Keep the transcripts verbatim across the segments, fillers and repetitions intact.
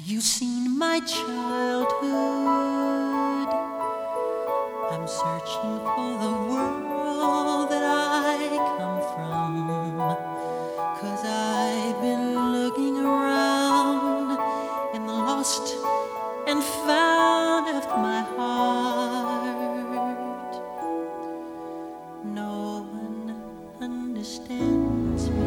you seen my childhood? I'm searching for the world that I come from, 'cause I've been looking around in the lost and found of my heart. No one understands me.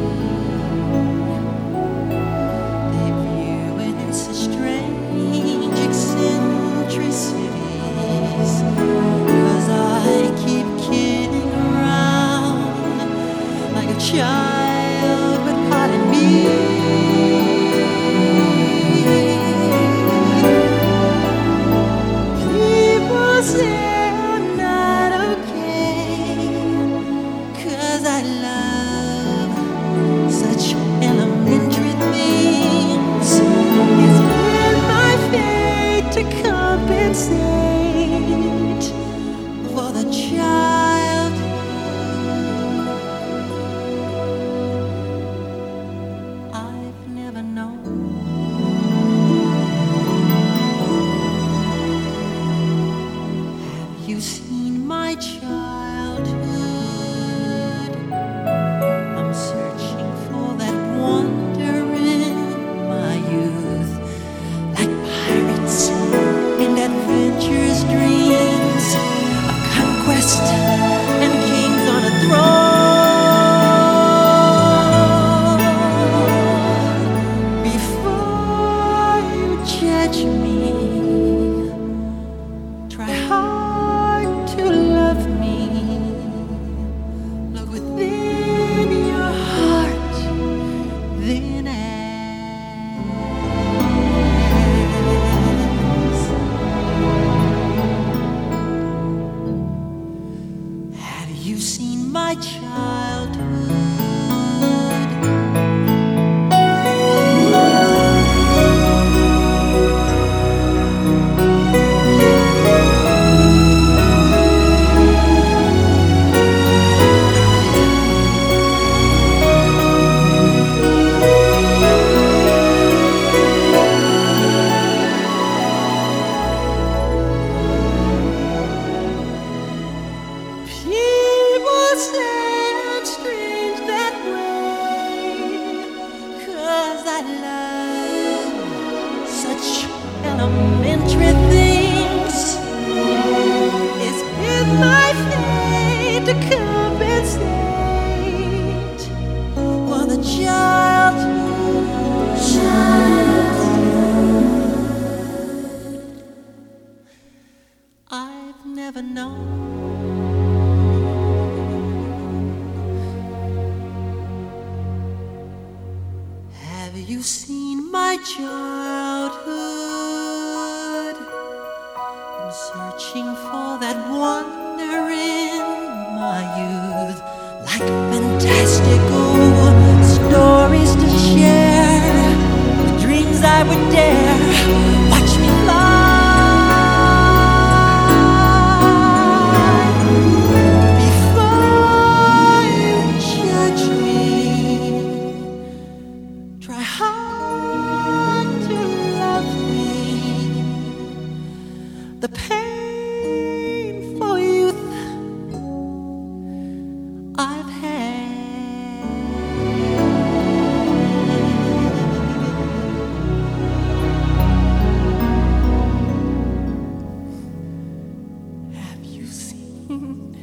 They view it as a strange eccentricities, 'cause I keep kidding around like a child, but pardon me. People say I'm not okay, 'cause I love such elementary things. It's been my fate to compensate for the child I've never known. Have you seen my childhood? I'm searching for that wonder in my youth, like pirates and adventurous dreams of conquest and kings on a throne. Before you judge me, try hard to love me. Look within your heart, then ask, have you seen my childhood? People say I'm strange that way, 'cause I love such elementary things. It's been my fate to compensate for the child I've never known. Have you seen my childhood? I'm searching for that wonder in my youth, like fantastical stories to share, the dreams I would dare. Watch me fly. Before you judge me, try hard to love me. The pain for youth I've had. Have you seen